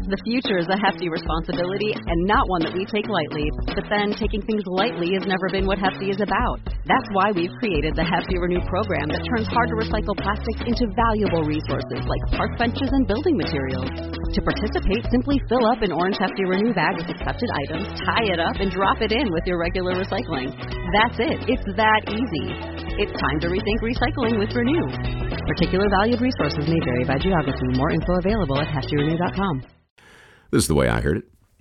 The future is a hefty responsibility and not one that we take lightly. But then taking things lightly has never been what Hefty is about. That's why we've created the Hefty Renew program that turns hard-to-recycle plastics into valuable resources like park benches and building materials. To participate, simply fill up an orange Hefty Renew bag with accepted items, tie it up, and drop it in with your regular recycling. That's it. It's that easy. It's time to rethink recycling with Renew. Particular valued resources may vary by geography. More info available at heftyrenew.com. This is the way I heard it.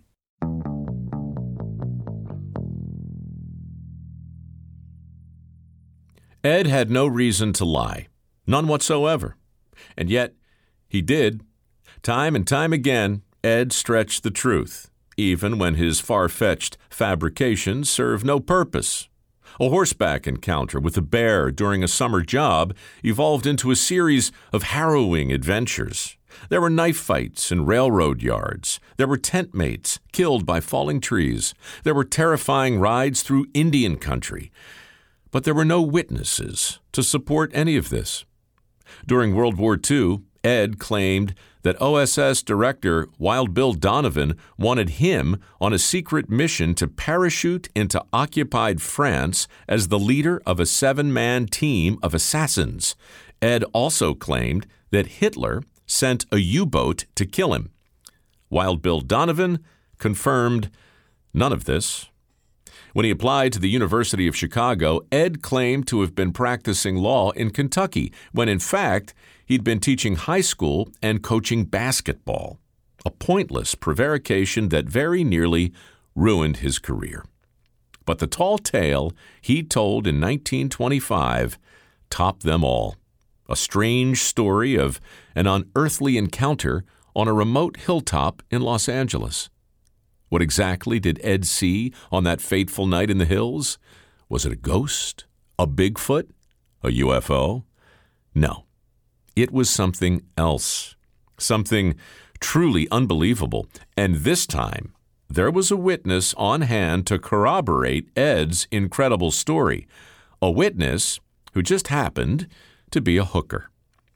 Ed had no reason to lie, none whatsoever. And yet, he did. Time and time again, Ed stretched the truth, even when his far-fetched fabrications served no purpose. A horseback encounter with a bear during a summer job evolved into a series of harrowing adventures. There were knife fights in railroad yards. There were tent mates killed by falling trees. There were terrifying rides through Indian country. But there were no witnesses to support any of this. During World War II, Ed claimed that OSS Director Wild Bill Donovan wanted him on a secret mission to parachute into occupied France as the leader of a 7-man team of assassins. Ed also claimed that Hitler sent a U-boat to kill him. Wild Bill Donovan confirmed none of this. When he applied to the University of Chicago, Ed claimed to have been practicing law in Kentucky, when in fact he'd been teaching high school and coaching basketball, a pointless prevarication that very nearly ruined his career. But the tall tale he told in 1925 topped them all. A strange story of an unearthly encounter on a remote hilltop in Los Angeles. What exactly did Ed see on that fateful night in the hills? Was it a ghost? A Bigfoot? A UFO? No. It was something else. Something truly unbelievable. And this time, there was a witness on hand to corroborate Ed's incredible story. A witness who just happened to be a hooker.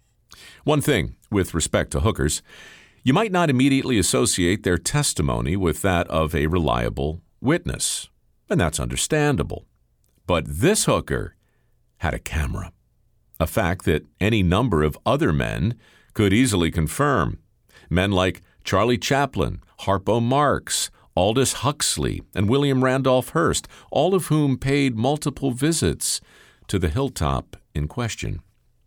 One thing with respect to hookers, you might not immediately associate their testimony with that of a reliable witness, and that's understandable. But this hooker had a camera, a fact that any number of other men could easily confirm. Men like Charlie Chaplin, Harpo Marx, Aldous Huxley, and William Randolph Hearst, all of whom paid multiple visits to the hilltop in question.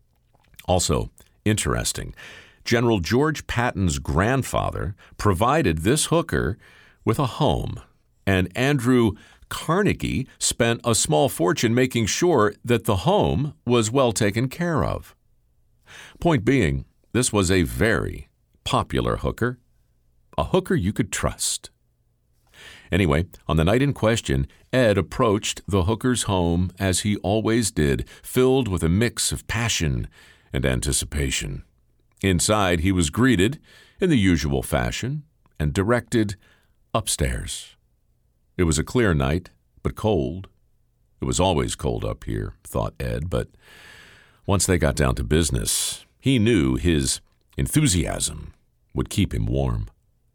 Also interesting, General George Patton's grandfather provided this hooker with a home, and Andrew Carnegie spent a small fortune making sure that the home was well taken care of. Point being, this was a very popular hooker, a hooker you could trust. Anyway, on the night in question, Ed approached the hooker's home as he always did, filled with a mix of passion and anticipation. Inside, he was greeted in the usual fashion and directed upstairs. It was a clear night, but cold. It was always cold up here, thought Ed, but once they got down to business, he knew his enthusiasm would keep him warm.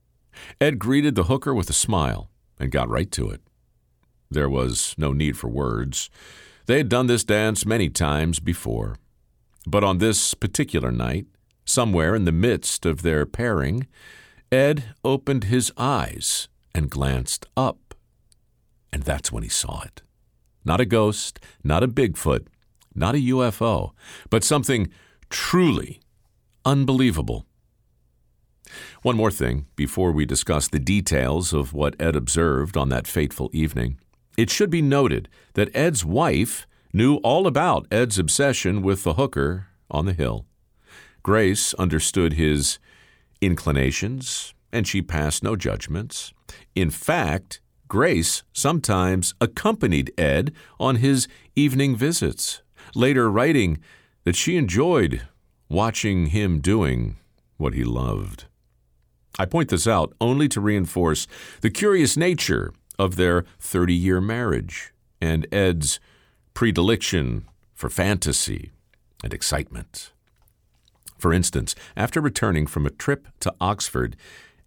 Ed greeted the hooker with a smile and got right to it. There was no need for words. They had done this dance many times before. But on this particular night, somewhere in the midst of their pairing, Ed opened his eyes and glanced up. And that's when he saw it. Not a ghost, not a Bigfoot, not a UFO, but something truly unbelievable. One more thing before we discuss the details of what Ed observed on that fateful evening. It should be noted that Ed's wife knew all about Ed's obsession with the hooker on the hill. Grace understood his inclinations, and she passed no judgments. In fact, Grace sometimes accompanied Ed on his evening visits, later writing that she enjoyed watching him doing what he loved. I point this out only to reinforce the curious nature of their 30-year marriage and Ed's predilection for fantasy and excitement. For instance, after returning from a trip to Oxford,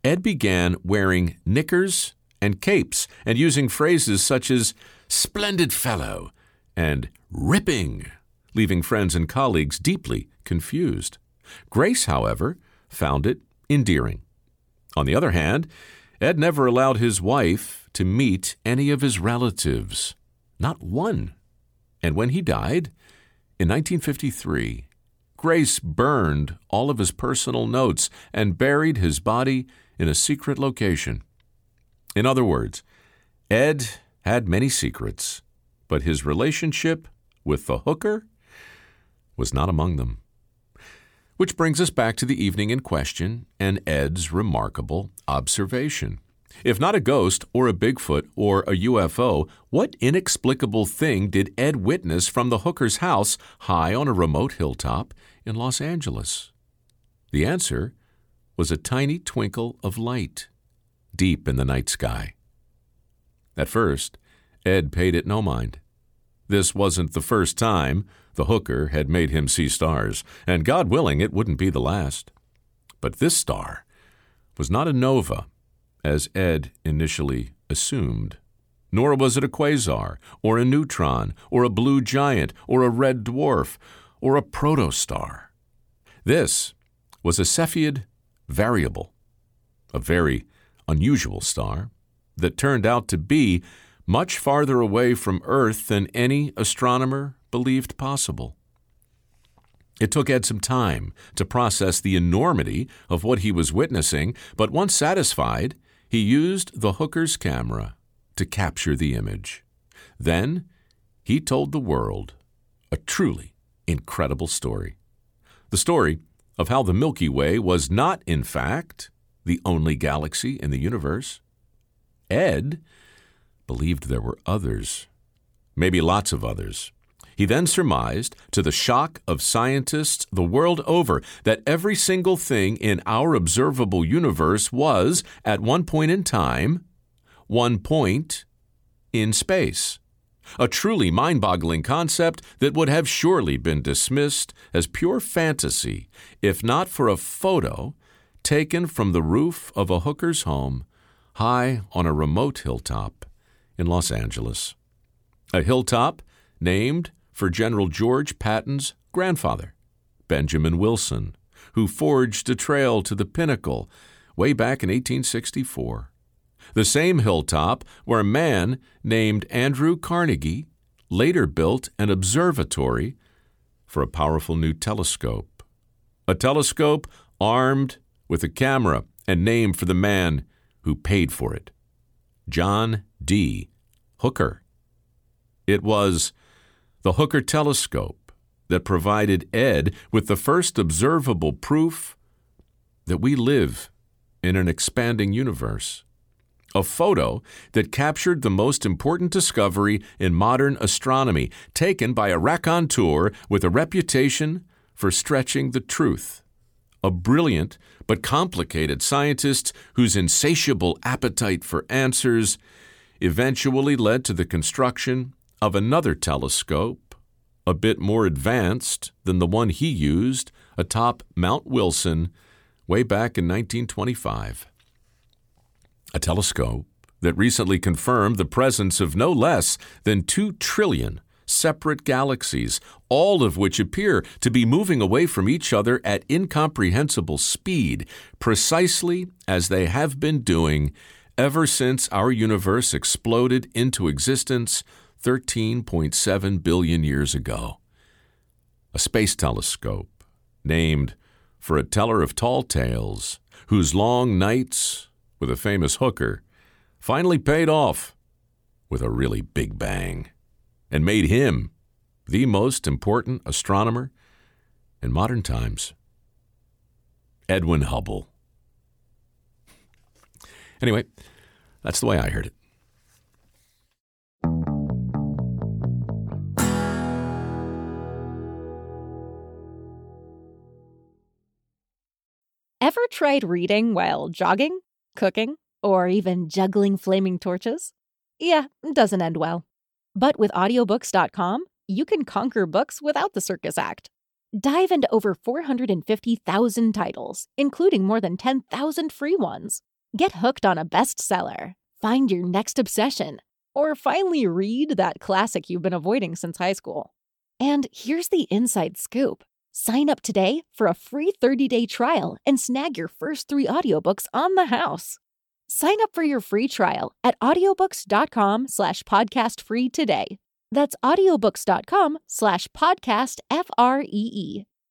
Ed began wearing knickers and capes and using phrases such as "splendid fellow" and "ripping," leaving friends and colleagues deeply confused. Grace, however, found it endearing. On the other hand, Ed never allowed his wife to meet any of his relatives, not one. And when he died, in 1953, Grace burned all of his personal notes and buried his body in a secret location. In other words, Ed had many secrets, but his relationship with the hooker was not among them. Which brings us back to the evening in question and Ed's remarkable observation. If not a ghost or a Bigfoot or a UFO, what inexplicable thing did Ed witness from the hooker's house high on a remote hilltop in Los Angeles? The answer was a tiny twinkle of light deep in the night sky. At first, Ed paid it no mind. This wasn't the first time the hooker had made him see stars, and God willing, it wouldn't be the last. But this star was not a nova, as Ed initially assumed. Nor was it a quasar, or a neutron, or a blue giant, or a red dwarf, or a protostar. This was a Cepheid variable, a very unusual star that turned out to be much farther away from Earth than any astronomer believed possible. It took Ed some time to process the enormity of what he was witnessing, but once satisfied, he used the hooker's camera to capture the image. Then he told the world a truly incredible story. The story of how the Milky Way was not, in fact, the only galaxy in the universe. Ed believed there were others, maybe lots of others. He then surmised, to the shock of scientists the world over, that every single thing in our observable universe was, at one point in time, one point in space. A truly mind-boggling concept that would have surely been dismissed as pure fantasy if not for a photo taken from the roof of a hooker's home high on a remote hilltop in Los Angeles. A hilltop named for General George Patton's grandfather, Benjamin Wilson, who forged a trail to the pinnacle way back in 1864. The same hilltop where a man named Andrew Carnegie later built an observatory for a powerful new telescope. A telescope armed with a camera and named for the man who paid for it, John D. Hooker. It was the Hooker telescope that provided Ed with the first observable proof that we live in an expanding universe. A photo that captured the most important discovery in modern astronomy, taken by a raconteur with a reputation for stretching the truth. A brilliant but complicated scientist whose insatiable appetite for answers eventually led to the construction of another telescope, a bit more advanced than the one he used atop Mount Wilson way back in 1925. A telescope that recently confirmed the presence of no less than 2 trillion separate galaxies, all of which appear to be moving away from each other at incomprehensible speed, precisely as they have been doing ever since our universe exploded into existence 13.7 billion years ago. A space telescope named for a teller of tall tales whose long nights with a famous hooker finally paid off with a really big bang and made him the most important astronomer in modern times. Edwin Hubble. Anyway, that's the way I heard it. Ever tried reading while jogging, cooking, or even juggling flaming torches? Yeah, it doesn't end well. But with audiobooks.com, you can conquer books without the circus act. Dive into over 450,000 titles, including more than 10,000 free ones. Get hooked on a bestseller, find your next obsession, or finally read that classic you've been avoiding since high school. And here's the inside scoop. Sign up today for a free 30-day trial and snag your first 3 audiobooks on the house. Sign up for your free trial at audiobooks.com/podcastfree today. That's audiobooks.com/podcastfree.